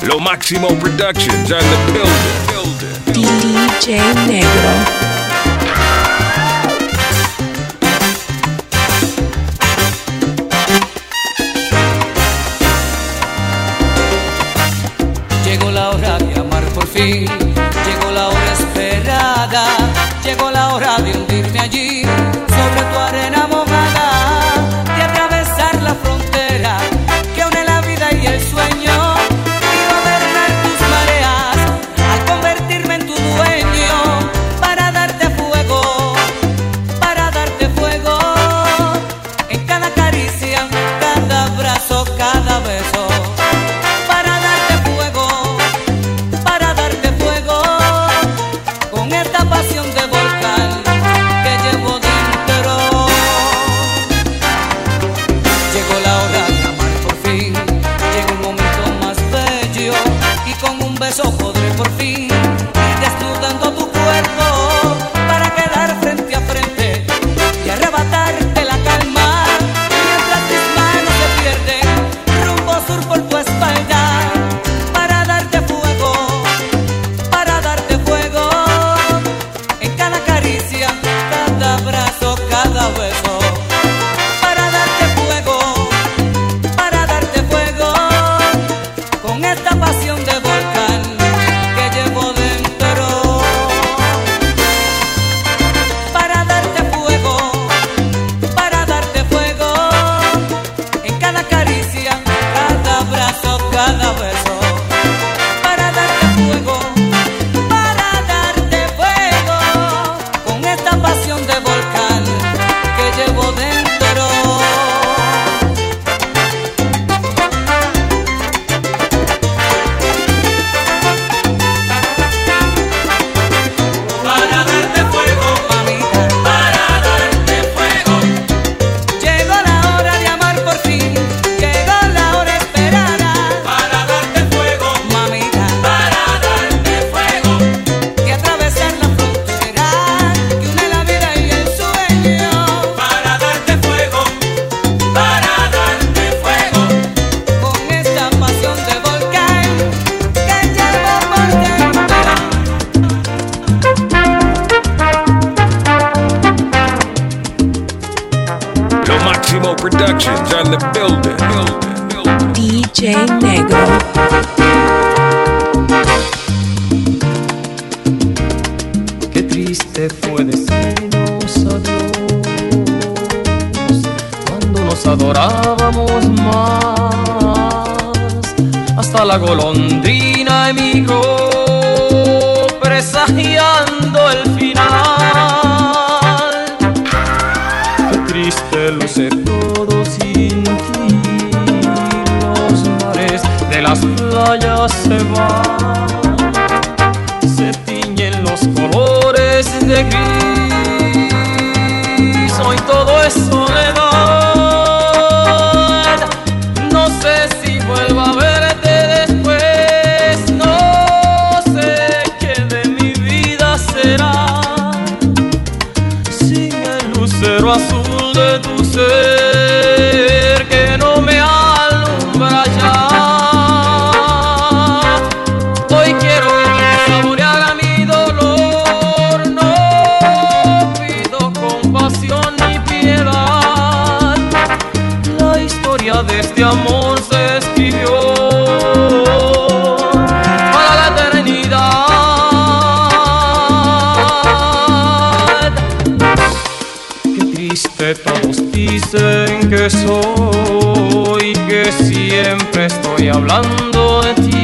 Lo Máximo Productions on the building. DJ Negro. Llegó la hora de amar por fin, llegó la hora esperada, llegó la hora de hundirme allí, sobre tu arena mojada, de atravesar la frontera que une la vida y el sueño, y gobernar tus mareas, al convertirme en tu dueño, para darte fuego, en cada caricia, cada abrazo, cada beso. Podré por fin ir desnudando tu cuerpo para quedar frente a frente y arrebatarte la calma mientras mis manos se pierden rumbo sur por tu espalda para darte fuego en cada caricia, cada abrazo, cada beso. Para darte fuego con esta pasión de volcán que llevo dentro, para darte fuego en cada caricia, cada abrazo, cada beso, para darte fuego con esta pasión de volcán que llevo dentro. Máximo Productions on the building. DJ Negro. Qué triste fue decirnos adiós cuando nos adorábamos más. Hasta la golondrina emigró presagiando el final. Qué triste luce todo sin ti. Los mares de las playas se van, se tiñen los colores de gris. Hoy todo es soledad. No sé si vuelvo a verte después. No sé qué de mi vida será sin el lucero azul de tu ser que no me alumbra ya. Hoy quiero saborear a mi dolor. No pido compasión ni piedad. La historia de este amor se escribió para la eternidad. Qué triste, todos dicen que soy, que siempre estoy hablando de ti.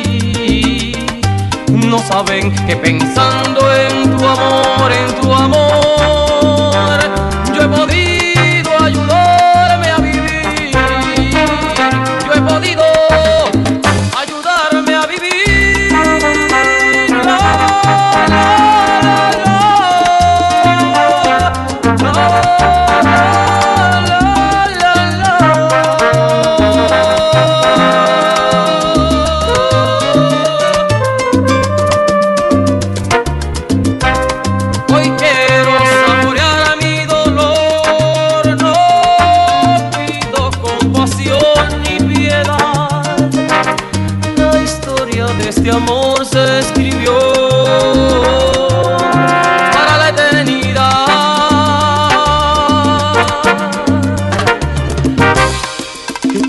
No saben que pensando en tu amor, yo he podido ayudarme a vivir. Yo he podido ayudarme a vivir. La, la, la, la, Hoy quiero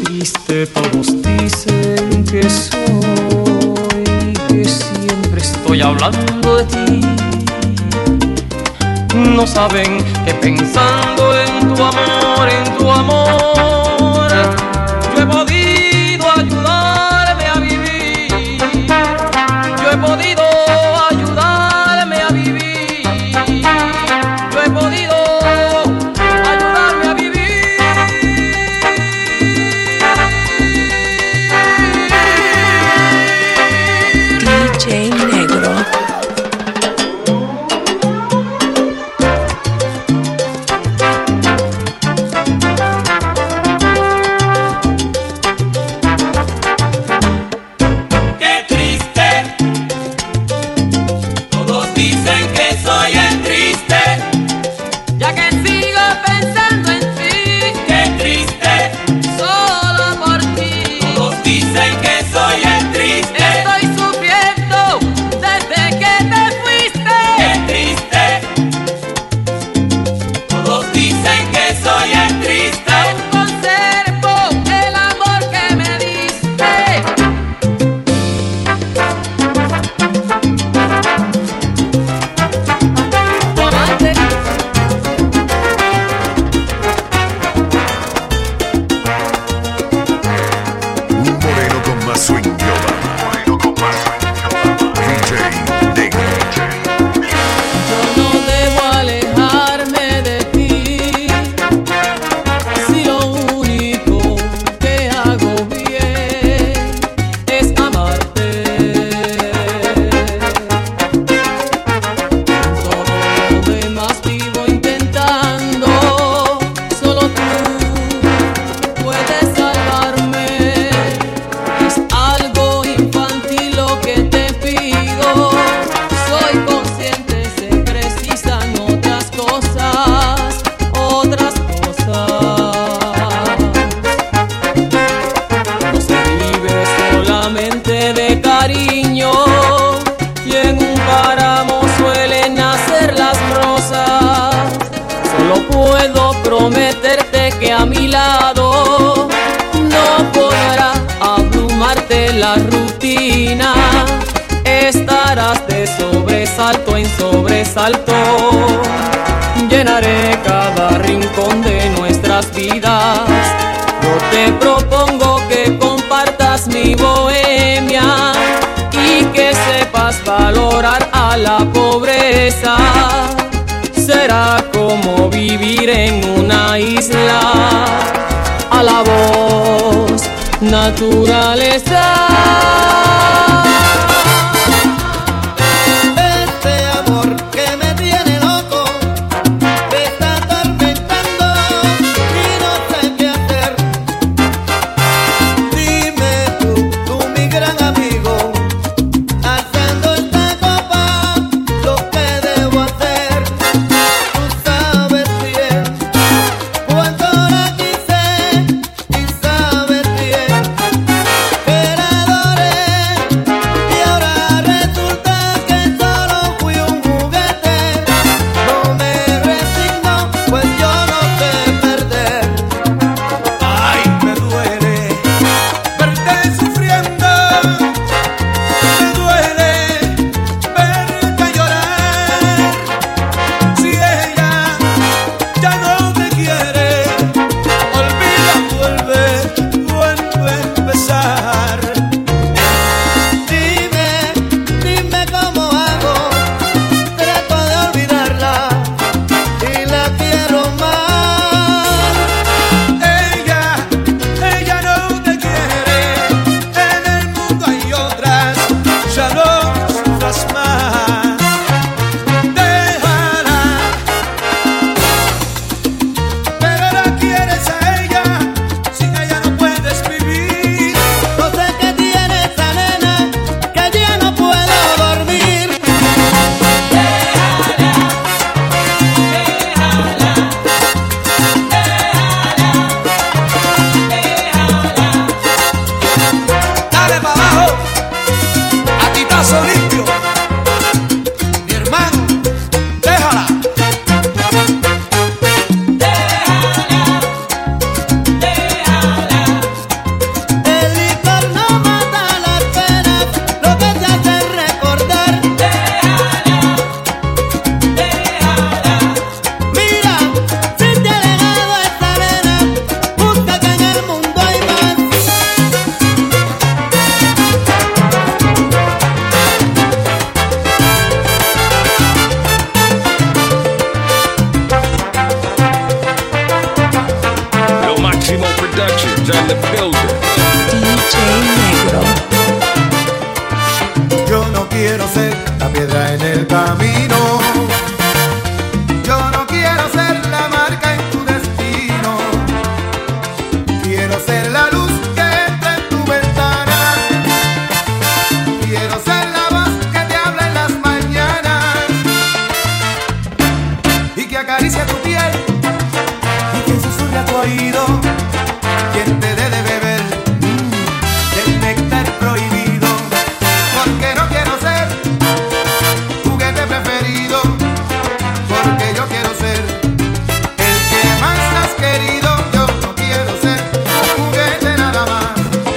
triste todos dicen que soy, que siempre estoy hablando de ti. No saben que pensando en tu amor, yo he podido ayudarme a vivir. Yo he podido ayudarme a vivir. Yo he podido ayudarme a vivir. DJ Negro. Prometerte que a mi lado no podrá abrumarte la rutina. Estarás de sobresalto en sobresalto. Llenaré cada rincón de nuestras vidas. Yo te propongo que compartas mi bohemia y que sepas valorar a la pobreza. Será como vivir en una isla, a la voz naturaleza. Este amor que me tiene loco me está atormentando y no sé qué hacer. Dime tú mi gran amigo, alzando esta copa, lo que debo hacer. Tú sabes bien cuánto la quise y sabes bien que la adoré, y ahora resulta que solo fui un juguete. No me resigno, pues yo no sé perder. Ay, me duele verte sufriendo, me duele verte llorar. Si ella ya no te quiere, olvida, vuelve a empezar. Dime cómo hago, trato de olvidarla y la quiero más. Ella no te quiere, en el mundo hay otras, ya no sufras más. Déjala, pero la quieres a ella, sin ella no puedes vivir. No sé qué tiene esa nena, que ya no puedo dormir. Dale para abajo, a titazo limpio, mi hermano, déjala. camino. Yo no quiero ser la marca en tu destino. Quiero ser la luz que entra en tu ventana. Quiero ser la voz que te habla en las mañanas y que acaricia tu piel y que susurre a tu oído, quien te dé de beber del néctar prohibido. Porque no quiero ser juguete preferido, porque yo quiero ser el que más has querido. Yo no quiero ser un juguete nada más.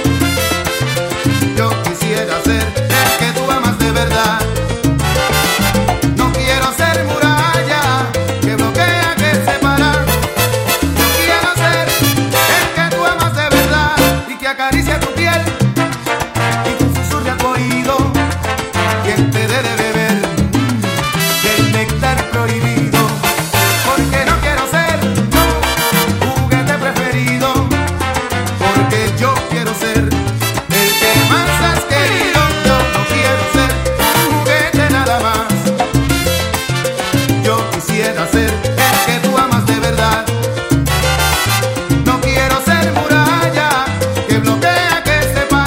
Yo quisiera ser el que tú amas de verdad. No quiero ser muralla que bloquea, que separa. Yo quiero ser el que tú amas de verdad y que acaricia tu piel y que susurre a tu oído, quien te dé de beber del néctar prohibido. Porque no quiero ser tu juguete preferido, porque yo quiero ser el que más has querido. Yo no quiero ser un juguete nada más. Yo quisiera ser el que tú amas de verdad. No quiero ser muralla que bloquea, que separa.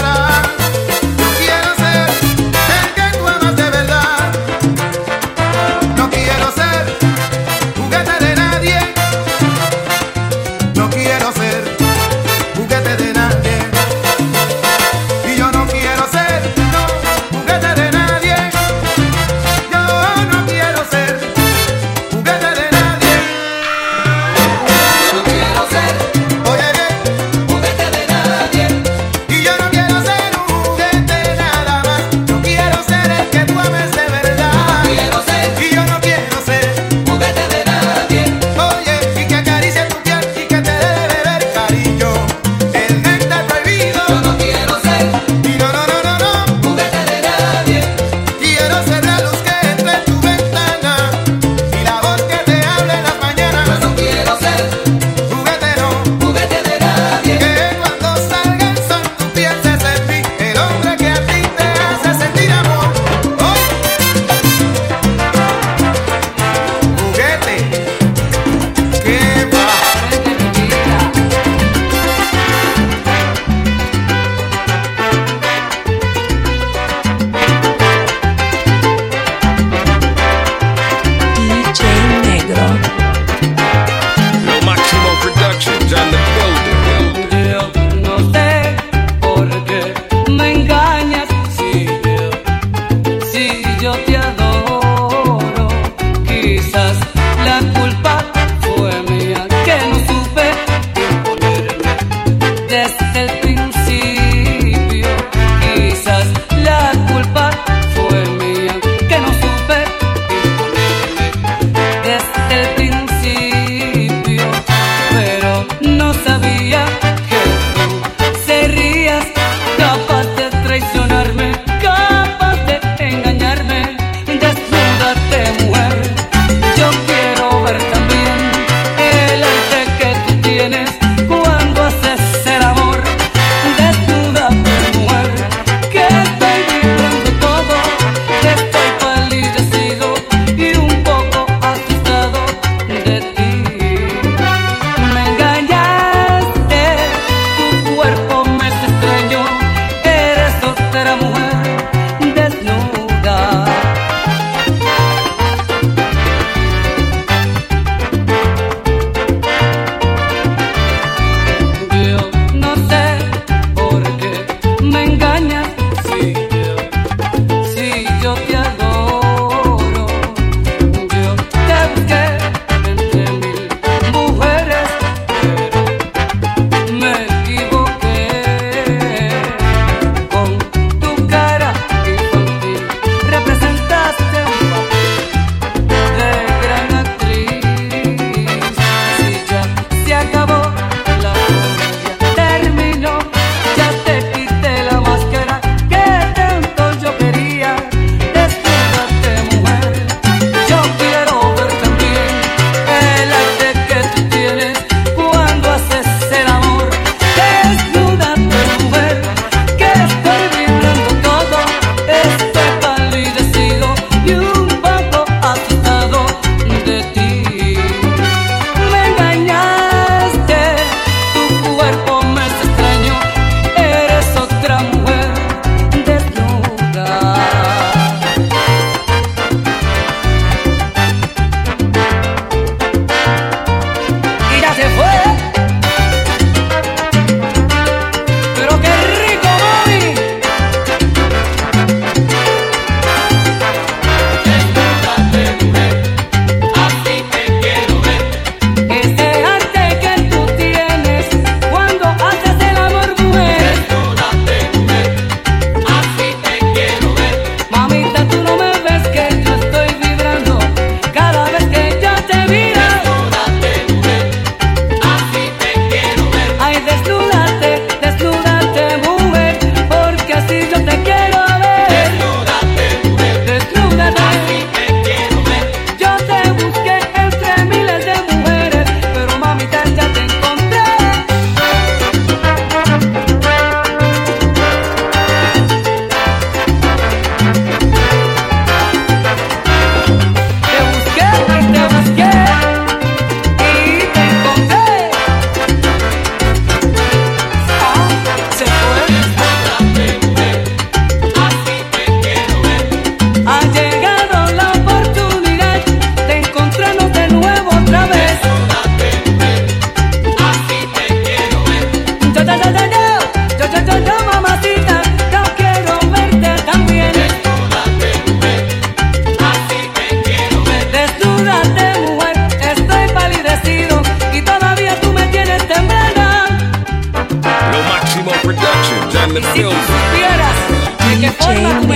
DJ